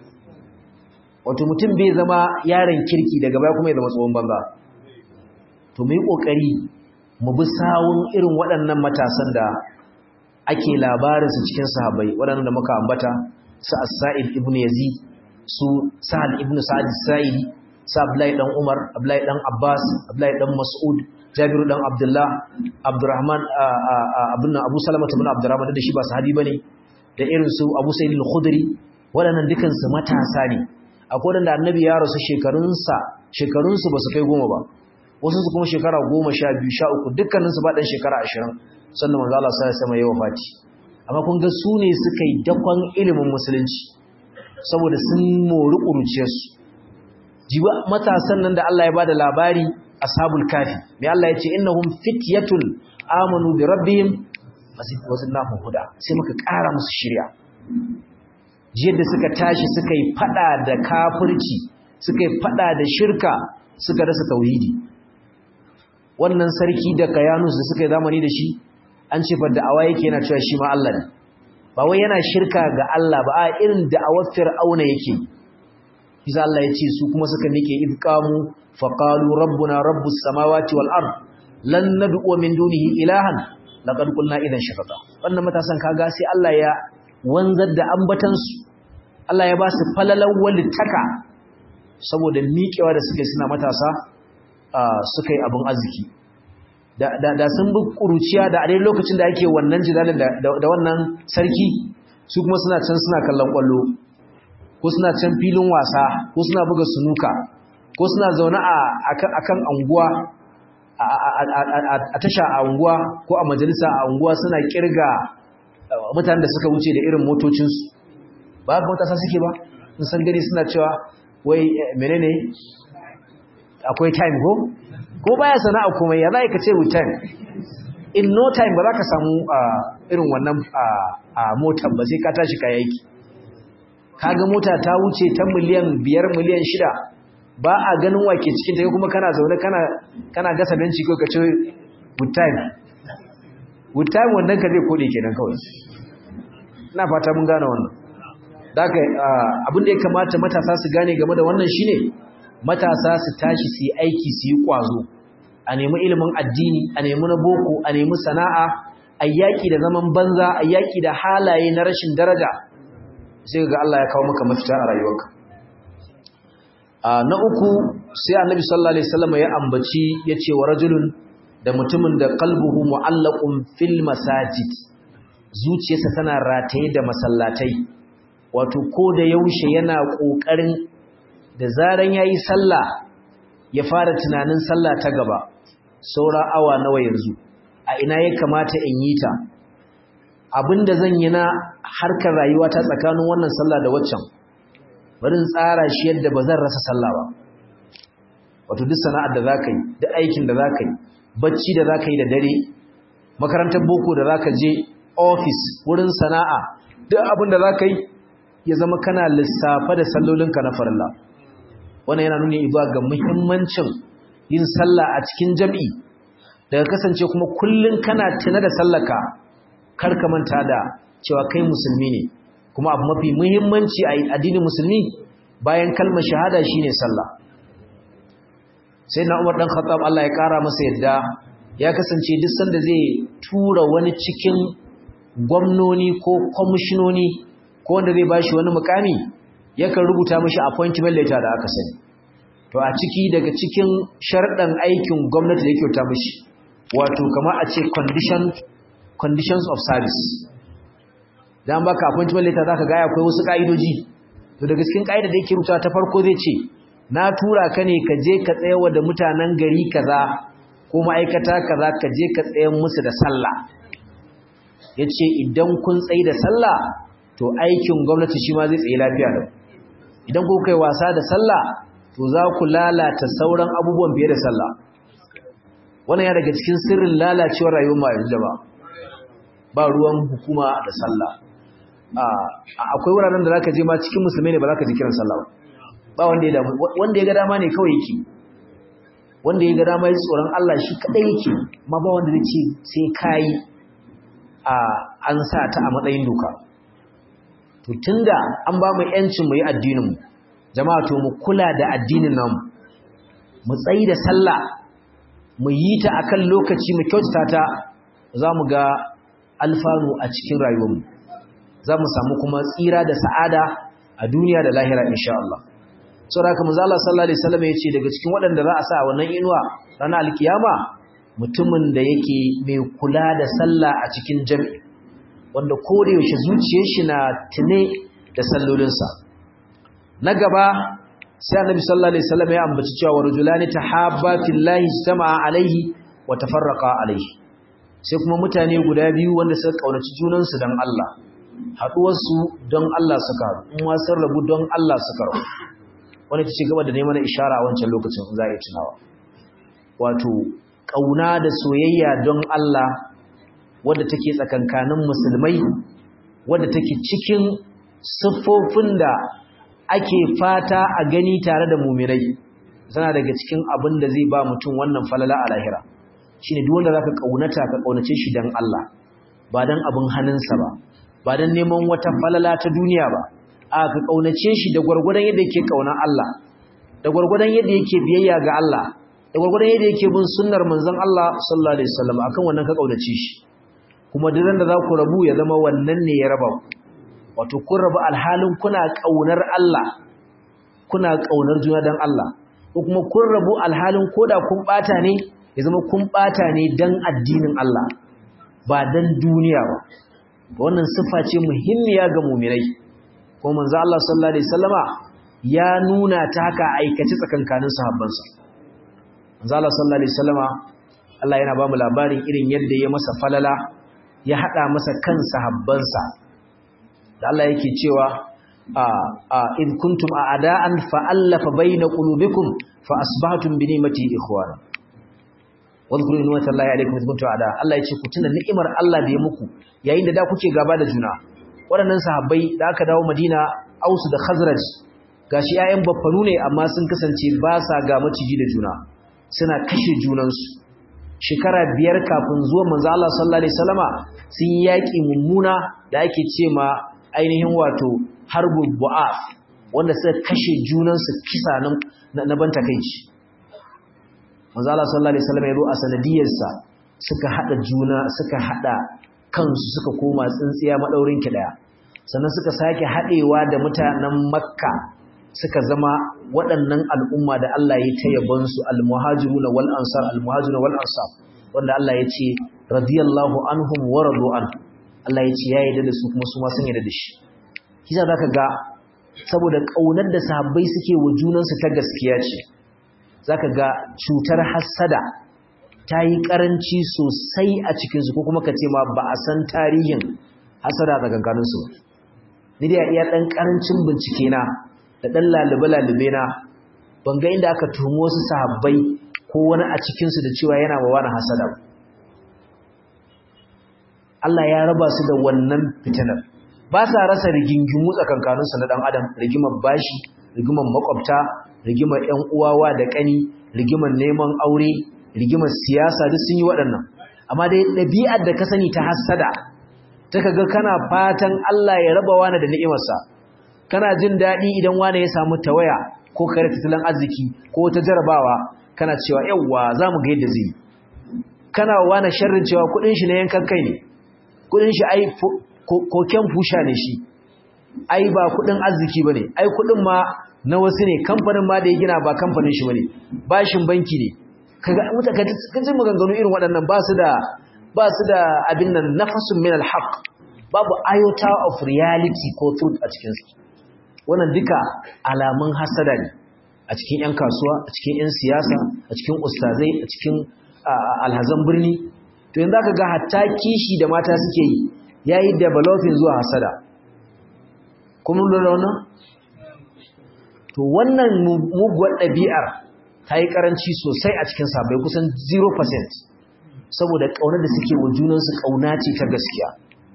wato mutum bai zama yaron kirki daga baya kuma ya zama tsohon banza to mu yi ƙoƙari mu bi sawun irin waɗannan matasan da ake labarinsu cikin sahabbai waɗannan da muka ambata su as-Sa'id ibn Yazid su Sa'ad ibn Sa'id as-Sa'idi su Abdullahi dan Umar Abdullahi dan Abbas Abdullahi dan Mas'ud Jabir dan Abdullah Abdurrahman Abu Salamah ibn Abdurrahman da shi ba sahabi bane da irin su Abu Sa'id al-Khudri waɗannan dukan su matasa ne akwai wanda annabi ya rasu shekarunsu ba su kai 10 ba wasu su kuma shekara 12 13 dukkanin su ba dan shekara 20 sannan manzo Allah sai ya sama yawa fati amma kun ga su ne suka yi dakon ilimin musulunci saboda sun mori ƙuruciyarsu jiba matasan nan da Allah ya bada labari ashabul kafi mai Allah ya ce innahum fityatun amanu bi rabbihim wasidnahum huda sai muka ƙara musu shirya jiyar da suka tashi suka yi fada da kafirci suka yi fada da shirka suka rasa tauhidi wannan sarki da kayanus da suka yi zamani da shi an ce fa da'awa yake yana cewa shi ma Allah ne ba wai yana shirka ga Allah ba a irin da'awar fir'auna yake isa Allah ya ce su kuma suka nike ifqamu faqalu rabbuna rabbus samawati wal ard lan nad'u min dunihi ilahan laqad qulna idan shafata wannan matasan kaga sai Allah ya wanzar da ambatan su Allah ya ba su falalan walitaka saboda miƙewa da suke suna matasa suka yi abin arziki da sun bi ƙuruciya da a dai lokacin da ake wannan jidalin da wannan sarki su kuma suna can suna kallon ƙwallo ko suna can filin wasa ko suna buga sunuka ko suna zaune a kan anguwa a tasha a anguwa ko a majalisa a anguwa suna kirga mutanen da suka wuce da irin motocinsu ba ga matasa suke ba sun san gani suna cewa wai menene akwai time ko baya sana'a komai ya zai ka ce with time in no time ba za ka samu irin wannan motar ba sai ka tashi ka yaki kaga mota ta wuce ta miliyan 5 miliyan 6 ba a ganin wake cikin ta kuma kana zaune kana gasa benci ko ka ce with time wannan ka zai kode kenan kawai ina fata mun gane wannan daga abin da ya kamata matasa su gane game da wannan shine matasa su tashi su yi aiki su yi kwazo a nemi ilimin addini a nemi na boko a nemi sana'a a yaki da zaman banza a yaki da halaye na rashin daraja sai ga Allah ya kawo maka mafita a rayuwarka na uku sai annabi sallallahu alaihi wasallam ya ambaci yace wa rajulun da mutumin da qalbuhu mu'allaqun fil masajid zuciyarsa tana rataye da masallatai wato ko da yaushe yana kokarin da zaran yayi sallah ya fara tunanin sallah ta gaba, saura awa nawa yanzu, a ina ya kamata in yi ta, abinda zan yi na harkar rayuwa ta tsakanin wannan sallah da waccan, bari in tsara shi yadda ba zan rasa sallah ba. Wato duk sana'ar da zaka yi, duk aikin da zaka yi, bacci da zaka yi da dare, makarantar boko da zaka je, office, wurin sana'a, duk abin da zaka yi ya zama kana lissafa da sallolinka na farilla. Wannan yana nuni zuwa ga muhimmancin yin sallah a cikin jami'i, daga kasance kuma kullun kana tuna da sallarka, kar ka manta da cewa kai musulmi ne, kuma abu mafi muhimmanci a addinin musulmi bayan kalmar shahada shine sallah. Sai na Umar dan Khattab Allah ya kara masa yadda ya kasance duk sanda zai tura wani cikin gwamnoni ko kwamishinoni ko wanda zai bashi wani mukami, yakan rubuta mishi appointment letter da aka sani. To a ciki daga cikin sharɗan aikin gwamnati da yake ta mishi, wato kamar a ce conditions of service. Dan baka appointment letter zaka ga akwai wasu ka'idoji. To daga cikin ka'idar da yake rubuta ta farko zai ce, na tura ka ne ka je ka tsayawa da mutanen gari kaza ko ma'aikata kaza ka je ka tsayan musu da sallah. Yace idan kun tsayi da sallah to aikin gwamnati shi ma zai tsaye lafiya da. Idan ku kai wasa da sallah to za ku lalata sauran abubuwan biye da sallah. Wannan ya daga cikin sirrin lalacewar rayuwar mu yanzu ba ruwan hukuma da sallah. Akwai wuraren da zaka je ma cikin musulmai ne ba zaka ji kiran sallah ba wanda ya damu, wanda ya ga dama ne kawai yake, wanda ya ga dama ya tsoron Allah shi kadai yake, amma ba wanda zai ce sai kai an sa ta a matsayin doka. To tunda an ba mu yancin mu yi addinin mu, jama'a to mu kula da addinin namu, mu tsayi da sallah, mu yi ta akan lokaci, mu kyautata ta, za mu ga alfanu a cikin rayuwarmu, za mu samu kuma tsira da sa'ada a duniya da lahira insha Allah. Saboda haka manzo Allah sallallahu alaihi wasallam yace daga cikin waɗanda za a sa wannan inuwa ranar alkiyama mutumin da yake mai kula da sallah a cikin jami'i, wanda koda yaushe zuciyar shi na tune da sallolinsa. Na gaba sai Annabi sallallahu alaihi wasallam ya ambaci cewa rajulani tahabba fillahi istama'a alaihi wa tafarraqa alaihi. Sai kuma mutane guda biyu wanda suka kaunaci junansu dan Allah, haduwarsu don Allah suka haɗu, kuma sun rabu don Allah suka rabu. Wani ta ce gaba da neman ishara a wancan lokacin za a yi tunawa. Wato ƙauna da soyayya don Allah wadda take tsakankanin musulmai, wadda take cikin siffofin da ake fata a gani tare da mumirai, tana daga cikin abin da zai ba mutum wannan falala a lahira. Shine duk wanda zaka ƙaunata ka ƙaunace shi don Allah, ba don abin hannunsa ba don neman wata falala ta duniya ba. Ka kaunace shi da gurgurdan yadda yake kaunar Allah, da gurgurdan yadda yake biyayya ga Allah, da gurgurdan yadda yake bin sunnar manzon Allah sallallahu alaihi wasallam, akan wannan ka kaunace shi. Kuma duk da za ku rabu ya zama wannan ne ya raba ku. Wato kun rabu alhalin kuna kaunar Allah, kuna kaunar juna dan Allah, ko kuma kun rabu alhalin koda kun bata ne ya zama kun bata ne dan addinin Allah, ba dan duniya ba. Wannan sifa ce muhimmiya ga mu'minai. Ko manzo Allah sallallahu alaihi wasallama ya nuna ta haka aikace tsakankanin sahabbansa. Manzo Allah sallallahu alaihi wasallama Allah yana ba mu labarin irin yadda ya masa falala, ya hada masa kan sahabbansa. Da Allah yake cewa id kuntum a'da'an fa'alafa baina qulubikum fa asbahtum bi ni'mati ikhwana. Wadhkuru ni'matallahi alaykum id kuntum a'da'a. Allah yace ku tuna ni'imar Allah da ya muku yayin da kuke gaba da juna. Waɗannan sahabbai da aka dawo Madina, Ausu da Khazraj, gashi 'ya'yan baffanu ne amma sun kasance ba sa ga maciji da juna, suna kashe junansu. Shekara 5 kafin zuwan manzo Allah sallallahu alaihi wasallama sun yaki mummuna da ake ce ma ainihin wato harbul bu'af, wanda suka kashe junansu kisa na ban takeici. Manzo Allah sallallahu alaihi wasallama ya zo a sanadiyarsa suka hada juna, suka hada kansu suka koma tsintsiya madaurin ki daya, sannan suka sake hadewa da mutanen Makka suka zama waɗannan al'umma da Allah ya ta yabon su al-muhajiruna wal ansar, wanda Allah ya ce radiyallahu anhum wa radu an. Allah ya ce ya yarda da su kuma su ma sun yarda da shi. Kisa zaka ga saboda kaunar da sahabbai suke wa junansu ta gaskiya ce, zaka ga cutar hassada ta yi karanci sosai a cikinsu ko kuma ka ce ma ba a san tarihin hassada a tsakankaninsu ni da iya ɗan karancin bincike na da ɗan lalube-lalube na ban ga inda aka tuhumi wasu sahabbai ko wani a cikinsu da cewa yana wa wani hassada. Allah ya raba su da wannan fitinar ba sa rasa rigingimu tsakankaninsu na ɗan adam, rigimar bashi, rigimar makwabta, rigimar ƴan uwawa da ƙani, rigimar neman aure, rigimar siyasa, duk sun yi waɗannan. Amma dai ɗabi'ar da ka sani ta hassada ta kaga kana fatan Allah ya raba wani da ni'imarsa, kana jin daɗi idan wani ya samu tawaya ko kare tattalin arziki ko ta jarabawa, kana cewa yawwa za mu ga yadda zai. Kana wani sharrin cewa kuɗin shi na yankan kai ne, kuɗin shi ai koken fusha ne shi, ai ba kuɗin arziki ba ne, ai kuɗin ma na wasu ne, kamfanin ma da ya gina ba kamfanin shi ba ne, bashin banki ne. Kaga mutaka maganganu irin waɗannan ba su da abin nan nafasun min alhaq, babu iota of reality ko truth a cikin su. Wannan duka alamun hasada ne a cikin ƴan kasuwa, a cikin ƴan siyasa, a cikin ustazai, a cikin alhazan birni. To yanzu aka ga hatta kishi da mata suke yi yayi developing zuwa hasada. Kuma lura wannan? To wannan muguwar ɗabi'ar ta yi ƙaranci sosai a cikin sahabbai, kusan 0%, saboda ƙaunar da suke wa junansu ƙauna ce ta gaskiya.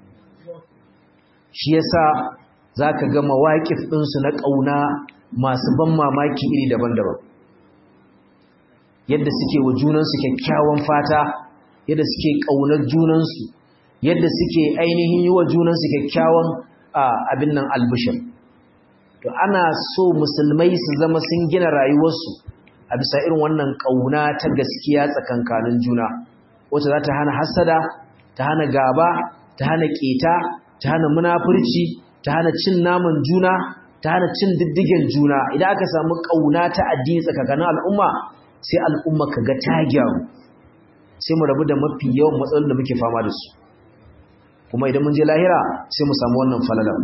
Shi yasa za ka ga mawaƙif ɗinsu na ƙauna masu ban mamaki iri daban-daban. Yadda suke wa junansu kyakkyawan fata, yadda suke ƙaunar junansu, yadda suke ainihin yi wa junansu kyakkyawan abin nan albishir. To ana so musulmai su zama sun gina rayuwarsu a bisa irin wannan ƙauna ta gaskiya tsakankanin juna, wacce za ta hana hasada, ta hana gaba, ta hana ƙeta, ta hana munafurci, ta hana cin naman juna, ta hana cin diddigen juna. Idan aka samu ƙauna ta addini tsakankanin al'umma, sai al'umma ka ga ta gyaru, sai mu rabu da mafi yawan matsalolin da muke fama da su. Kuma idan mun je lahira sai mu samu wannan falalan.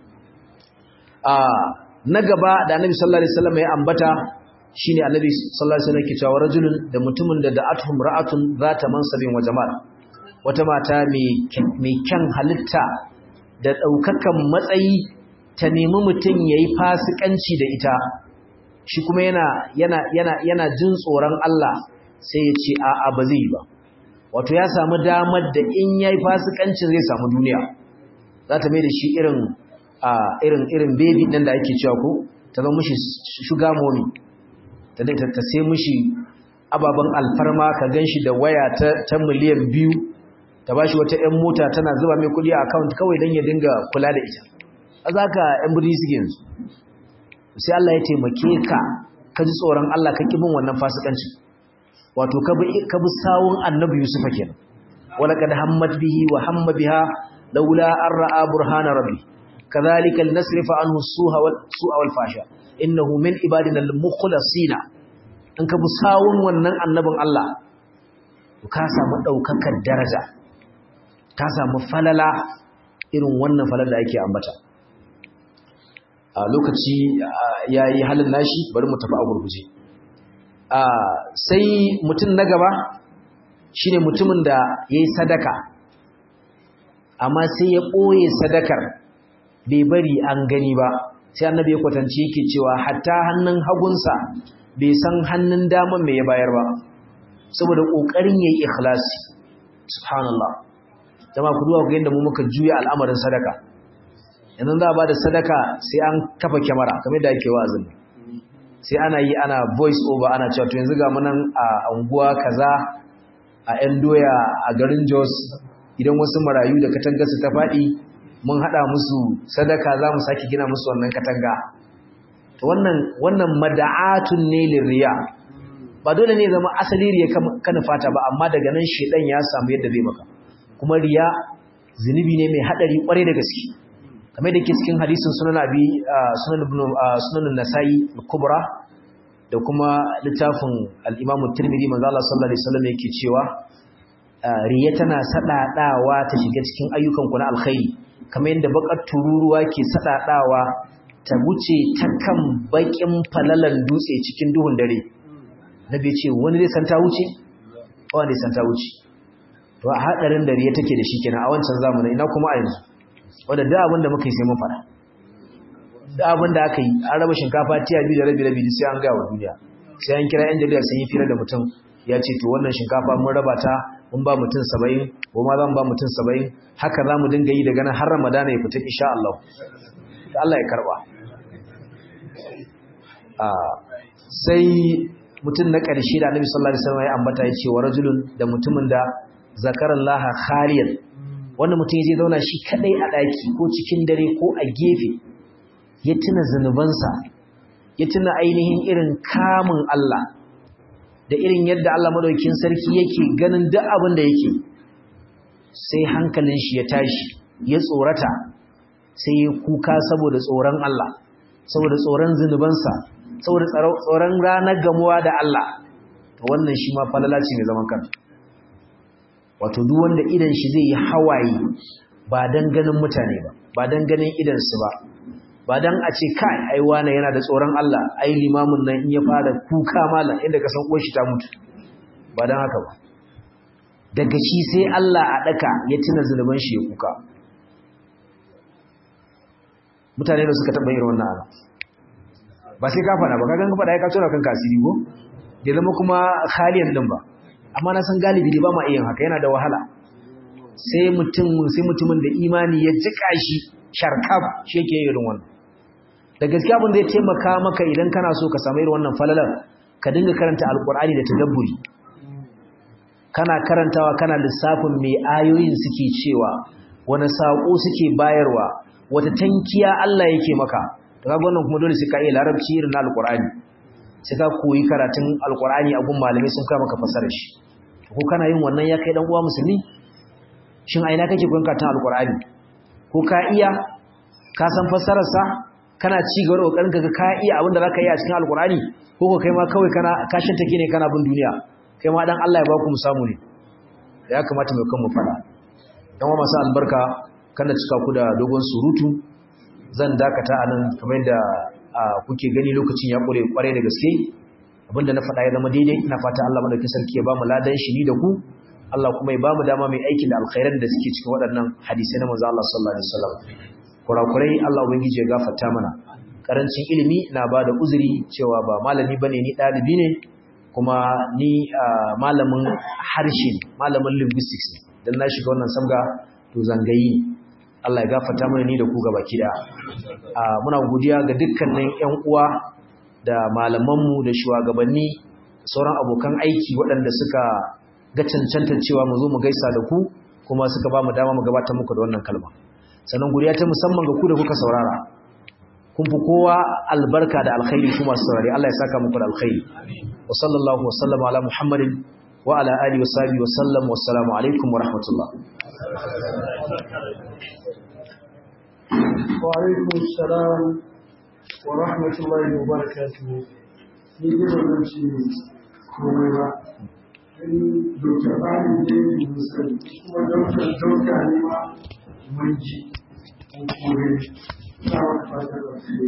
Na gaba da Annabi sallallahu alaihi wasallam ya ambata shine Annabi sallallahu alaihi wasallam ke cewa rajulun, da mutumin da da'atuhum ra'atun zata mansabin wa jamal, wata mata mai kyan halitta da daukakan matsayi ta nemi mutum yayi fasikanci da ita, shi kuma yana jin tsoron Allah sai ya ce a'a ba zai yi ba. Wato ya samu damar da in yayi fasikancin zai samu duniya, za ta mai da shi irin baby ɗin da ake cewa ko ta zama mishi sugar mommy, ta sai mishi ababen alfarma, ka ganshi da waya ta miliyan 2, ta bashi wata ƴan mota tana zuba mai kuɗi a account kawai don ya dinga kula da ita. A zaka ƴan birni suke yanzu. Sai Allah ya taimake ka ji tsoron Allah ka kibin wannan fasikancin. Wato ka bi sawun Annabi Yusuf kenan. Walaqad hammat bihi wa hamma biha laula an ra'a burhana rabbi. Kadhalika linasrifa anhu as-su'a wal fasha. Innahu min ibadina al-mukhlasina. In ka bi sawun wannan annabin Allah, to ka samu daukakar daraja. Ka samu falala irin wannan falala da ake ambata. A lokaci yayi halin nashi, bari mu tafi a gurguje. Sai mutum na gaba shine mutumin da yayi sadaka, amma sai ya ɓoye sadakar bai bari an gani ba. Sai Annabi ya kwatance yake cewa hatta hannun hagunsa bai san hannun daman me ya bayar ba, saboda kokarin yayi ikhlasi. Subhanallah. Jama'a ku duba ku ga yadda mu muka juya al'amarin sadaka. Yanzu za a bada sadaka sai an kafa kyamara kamar da ake wa'azin. Sai ana voice over, ana cewa to yanzu ga mu nan a unguwa kaza a ƴan doya a garin Jos, idan wasu marayu da katanga su ta faɗi mun haɗa musu sadaka za mu sake gina musu wannan katanga. To wannan mada'atun ne lirriya. Ba dole ne zama asali riya kana fata ba, amma daga nan shedan ya samu yadda zai maka. Kuma riya zinubi ne mai hadari kwarai da gaske. Kamar da ke cikin hadisin sunan Nasa'i al-Kubra da kuma littafin al-Imam Tirmidhi, manzo Allah sallallahu alaihi wasallam yake cewa riya tana sadadawa ta shiga cikin ayyukan ku na alkhairi, kamar yadda bakar tururuwa ke sadadawa ta wuce ta kan bakin falalan dutse cikin duhun dare. nabi ce wani zai san ta wuce wanda zai san ta wuce to a hadarin da riya take da shi kenan a wancan zamanin ina kuma a yanzu wanda da abin da muka yi sai mun fara da abin da aka yi an raba shinkafa tiya 2 da rabi sai an ga wa duniya sai an kira yan jarida sun yi fira da mutum ya ce to wannan shinkafa mun raba ta mun ba mutum 70 ko ma zan ba mutum 70 haka za mu dinga yi daga nan har Ramadana ya fita insha Allah to Allah ya karba sai mutum na ƙarshe da Annabi sallallahu alaihi wasallam ya ambata ya ce wa rajulun da mutumin da zakarallaha khaliyan wanda mutum zai zauna shi kadai a daki ko cikin dare ko a gefe ya tuna zanubansa ya tuna ainihin irin kamun Allah da irin yadda Allah madaukakin sarki yake ganin duk abin da yake sai hankalin shi ya tashi ya tsorata sai ya kuka saboda tsoron Allah saboda tsoron zanubansa saboda tsoron ranar gamuwa da Allah to wannan shi ma falala ce mai zaman kanta wato duk wanda idan shi zai yi hawaye ba dan ganin mutane ba dan ganin idan su ba dan a ce kai ai wani yana da tsoron Allah ai limamin nan in ya fara kuka mallan inda ka san uwar shi ta mutu ba dan haka ba daga shi sai Allah a daka ya tuna zuluban shi ya kuka mutane da suka taba irin wannan ba sai ka fada ba kaga ka fada ai ka tura kanka asiri go ya zama kuma khaliyan din ba amma na san galibi ne ba ma iya haka yana da wahala sai mutumin da imani ya jika shi sharkab shi yake irin wannan da gaskiya abin da ya taimaka maka idan kana so ka samu irin wannan falalar ka dinga karanta alkur'ani da tadabburi kana karantawa kana lissafin me ayoyin suke cewa wani sako suke bayarwa wata tankiya Allah yake maka to kaga wannan kuma dole sai ka iya larabci irin na alkur'ani sai ka koyi karatun alkur'ani a gun malamai sun ka maka fasarar shi ko kana yin wannan ya kai dan uwa musulmi shin a ina kake koyon karatun alkur'ani ko ka iya ka san fasarar sa kana ci gaba da kokarin ka iya abin da zaka yi a cikin alkur'ani ko kai ma kawai kana kashin take ne kana bin duniya kai ma dan Allah ya ba ku mu samu ne ya kamata mu kan mu fara dan wa masu albarka kana cika ku da dogon surutu zan dakata anan kamar yadda kuke gani lokacin ya kware da gaske abinda na faɗa ya zama daidai ina fata Allah madaukakin sarki ya ba mu ladan shi ni da ku Allah kuma ya ba mu dama mai aikin da alkhairan da suke cikin waɗannan hadisai na manzo Allah sallallahu alaihi wasallam kurakurai Allah ubangiji ya gafarta mana karancin ilimi na ba da uzuri cewa ba malami bane ni dalibi ne kuma ni malamin harshe malamin linguistics dan na shiga wannan samga to zangayi Allah ya gafarta mana ni da ku gabaki da muna godiya ga dukkanin ƴan uwa da malamanmu da shugabanni sauran abokan aiki waɗanda suka ga cancantar cewa mu zo mu gaisa da ku kuma suka ba mu dama mu gabatar muku da wannan kalma sannan godiya ta musamman ga ku da kuka saurara kun fi kowa albarka da alkhairi kuma saurare Allah ya saka muku da alkhairi wa sallallahu wa sallama ala muhammadin wa ala alihi wa sahbihi wa sallam wa assalamu alaikum wa rahmatullah wa alaikum assalam wa rahmatullahi wa barakatuh ni da wannan ci komai ba in dokta bani da yi musul kuma dokta ne ma mun ji ko kore ta wata